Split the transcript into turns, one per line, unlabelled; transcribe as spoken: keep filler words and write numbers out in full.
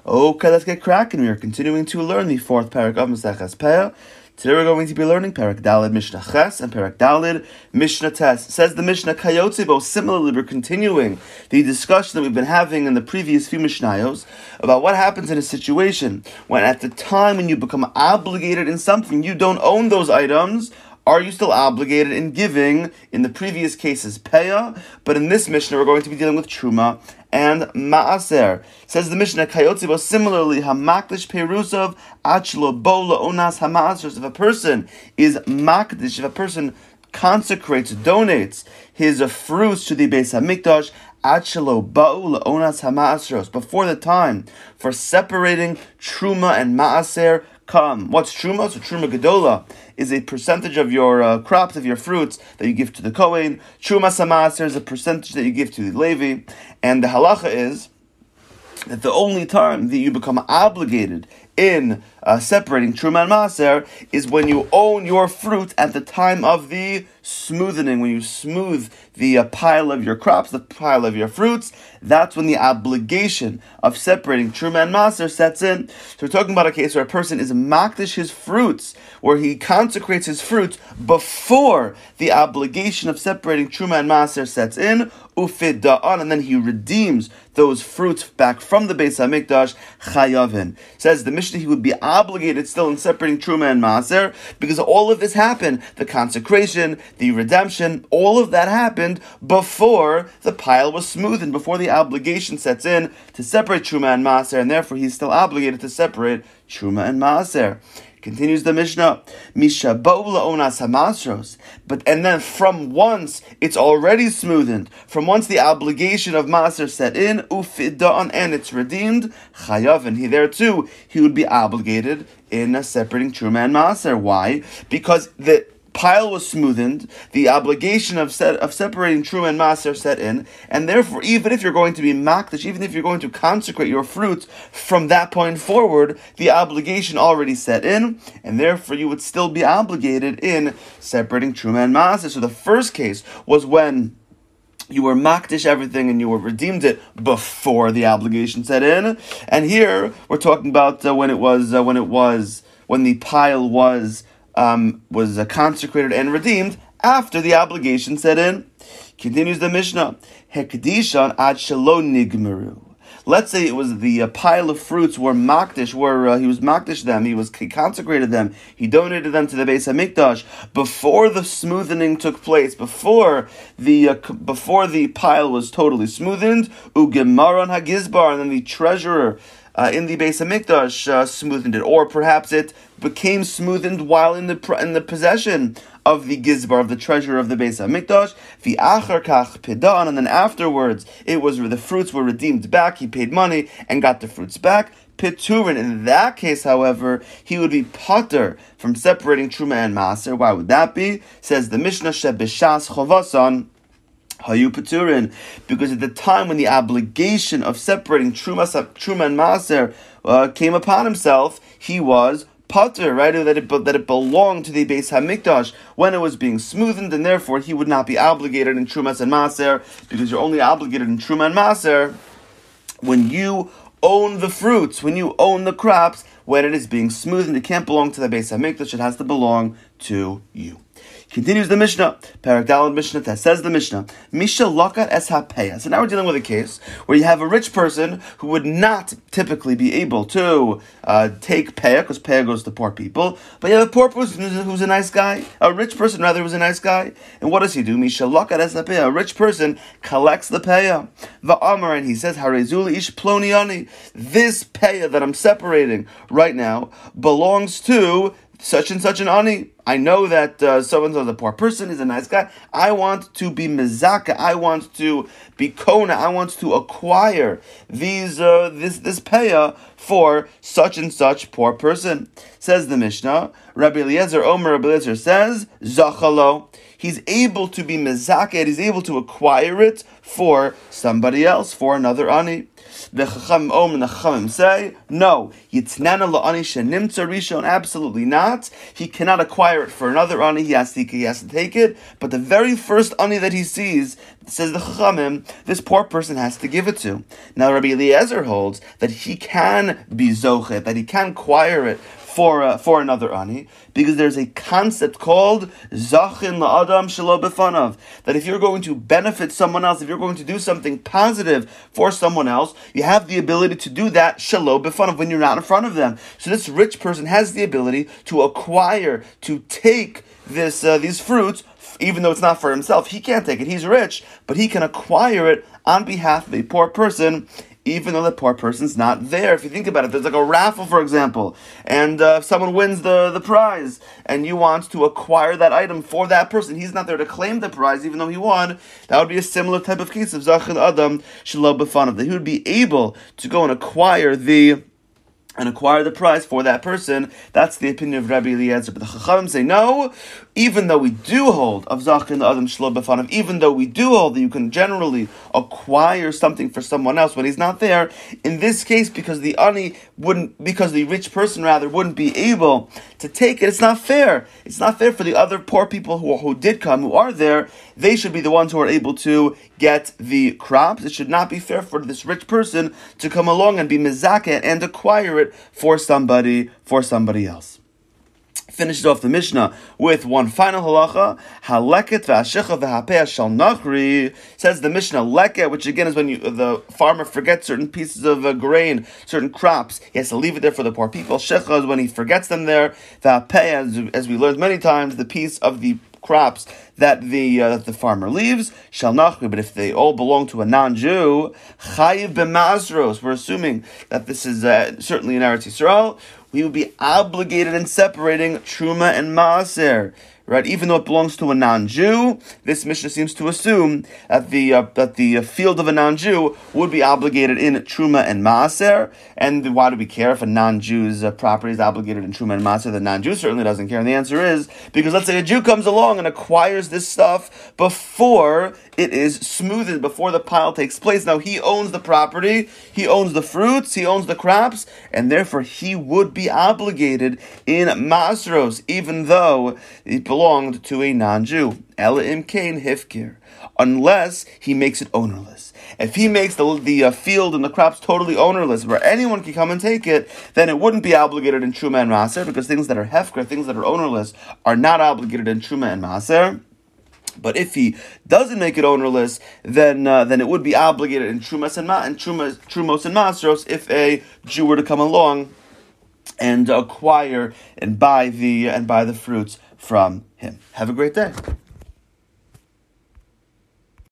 Okay, let's get cracking. We are continuing to learn the fourth parak of Maseches Peah. Today we're going to be learning Parak Dalid Mishnah Ches and Parak Dalid Mishnah Tes. Says the Mishnah Kayotze. Similarly, we're continuing the discussion that we've been having in the previous few Mishnayos about what happens in a situation when at the time when you become obligated in something, you don't own those items. Are you still obligated in giving? In the previous cases, Peah, but in this Mishnah, we're going to be dealing with Truma and Ma'aser. Says the Mishnah, Kayotzibo, similarly, Hamakdish Perusov, Achlo Bola Onas Hama'aser. If a person is Makdish, if a person consecrates, donates his uh, fruits to the Beis HaMikdash, Achlo Ba'ula Onas Hama'aser, before the time for separating Truma and Ma'aser, come. What's Truma? So Truma Gedola is a percentage of your uh, crops, of your fruits, that you give to the Kohen. Truma Samaser is a percentage that you give to the Levi. And the halacha is that the only time that you become obligated in uh, separating Truma and Maser is when you own your fruit at the time of the smoothing, when you smooth the uh, pile of your crops, the pile of your fruits. That's when the obligation of separating Truma and Maser sets in. So we're talking about a case where a person is makdish his fruits, where he consecrates his fruits before the obligation of separating Truma and Maser sets in, ufid da'an, and then he redeems those fruits back from the Beis HaMikdash, chayavin. Says the Mishnah, he would be obligated still in separating Truma and Maser, because all of this happened, the consecration, the redemption, all of that happened before the pile was smoothened, before the obligation sets in to separate Truma and Maser, and therefore he's still obligated to separate Truma and Maser. Continues the Mishnah, Misha Bola Onas Hamasros, but and then from once it's already smoothened, from once the obligation of Maser set in, Ufida'an, and it's redeemed, Chayav, and he there too, he would be obligated in uh, separating Truma and Maser. Why? Because the pile was smoothened, the obligation of set, of separating Truma and Maser set in, and therefore, even if you're going to be makdish, even if you're going to consecrate your fruits from that point forward, the obligation already set in, and therefore you would still be obligated in separating Truma and Maser. So the first case was when you were makdish everything and you were redeemed it before the obligation set in, and here we're talking about uh, when it was uh, when it was when the pile was. Um, was uh, consecrated and redeemed after the obligation set in. Continues the Mishnah. Hekdishan ad shelo nigmeru. Let's say it was the uh, pile of fruits were makdish, where uh, he was makdish them, he was he consecrated them, he donated them to the Beis HaMikdash before the smoothening took place, before the uh, before the pile was totally smoothened. Ugemaran hagizbar, and then the treasurer Uh, in the Beis HaMikdash uh, smoothened it, or perhaps it became smoothened while in the in the possession of the gizbar, of the treasurer of the Beis HaMikdash. The achar kach pidan, and then afterwards it was where the fruits were redeemed back. He paid money and got the fruits back. Piturin. In that case, however, he would be pater from separating Truma and Maser. Why would that be? Says the Mishnah, shebishas chovasan Hayu Peturin, because at the time when the obligation of separating Truma, Truma and Maser uh, came upon himself, he was pater, right? That it, that it belonged to the Beis HaMikdash when it was being smoothened, and therefore he would not be obligated in Trumas and Maser, because you're only obligated in Truma and Maser when you own the fruits, when you own the crops, when it is being smoothened. It can't belong to the Beis HaMikdash, it has to belong to you. Continues the Mishnah, Parak Daled Mishnah, that says the Mishnah, Misha Lakat Es HaPeah. So now we're dealing with a case where you have a rich person who would not typically be able to uh, take Peah, because Peah goes to poor people, but you have a poor person who's a nice guy, a rich person rather who's a nice guy, and what does he do? Misha Lakat Es HaPeah. A rich person collects the Peah. Va'amar, and he says, Harezuli Ish Ploniani. This Peah that I'm separating right now belongs to such and such an ani. I know that uh, so-and-so is a poor person, he's a nice guy. I want to be mezaka, I want to be kona, I want to acquire these uh, this this peah for such and such poor person. Says the Mishnah, Rabbi Eliezer Omer, Rabbi Eliezer says, Zachalo, he's able to be mezakeh, he's able to acquire it for somebody else, for another ani. The Chachamim Om and the Chachamim say, no, Yitznana la'ani shenimtza rishon, absolutely not. He cannot acquire it for another ani, he has to, he has to take it, but the very first ani that he sees, says the Chachamim, this poor person has to give it to. Now Rabbi Eliezer holds that he can be zochet, that he can acquire it for uh, for another ani, because there's a concept called zachin la'adam shelo b'fanav, that if you're going to benefit someone else, if you're going to do something positive for someone else, you have the ability to do that shelo b'fanav when you're not in front of them. So this rich person has the ability to acquire, to take this uh, these fruits, even though it's not for himself. He can't take it, he's rich, but he can acquire it on behalf of a poor person, even though the poor person's not there. If you think about it, there's like a raffle, for example, and uh, someone wins the, the prize, and you want to acquire that item for that person. He's not there to claim the prize, even though he won. That would be a similar type of case of Zachin Adam Shelo B'fanav, that he would be able to go and acquire the and acquire the prize for that person. That's the opinion of Rabbi Eliezer. But the Chachamim say, no, even though we do hold of Zachin Adam Shelo B'fanav, even though we do hold that you can generally acquire something for someone else when he's not there, in this case, because the ani wouldn't, because the rich person rather wouldn't be able to take it, it's not fair. It's not fair for the other poor people who, who did come, who are there. They should be the ones who are able to get the crops. It should not be fair for this rich person to come along and be mezakeh and acquire it for somebody, for somebody else. Finishes off the Mishnah with one final halacha. Haleket v'ashecha v'hapeh shal nachri. Says the Mishnah, leket, which again is when you, the farmer forgets certain pieces of uh, grain, certain crops. He has to leave it there for the poor people. Shecha is when he forgets them there. V'hapeh, as, as we learned many times, the piece of the crops that the uh, that the farmer leaves, shall nachri. But if they all belong to a non-Jew, chayiv b'mazros. We're assuming that this is uh, certainly in Eretz Yisrael. We would be obligated in separating truma and maaser, right? Even though it belongs to a non-Jew, this Mishnah seems to assume that the uh, that the field of a non-Jew would be obligated in truma and maaser. And why do we care if a non-Jew's uh, property is obligated in truma and maaser? The non-Jew certainly doesn't care. And the answer is because let's say a Jew comes along and acquires this stuff before it is smoothed, before the pile takes place. Now he owns the property, he owns the fruits, he owns the crops, and therefore he would be obligated in masros, even though it belonged to a non-Jew. Ela imkain hifkir, unless he makes it ownerless. If he makes the the uh, field and the crops totally ownerless, where anyone can come and take it, then it wouldn't be obligated in truma and maaser, because things that are hefker, things that are ownerless, are not obligated in truma and maaser. But if he doesn't make it ownerless, then uh, then it would be obligated in trumas and ma- and trumas, trumos and masros if a Jew were to come along and acquire and buy the and buy the fruits from him. Have a great day.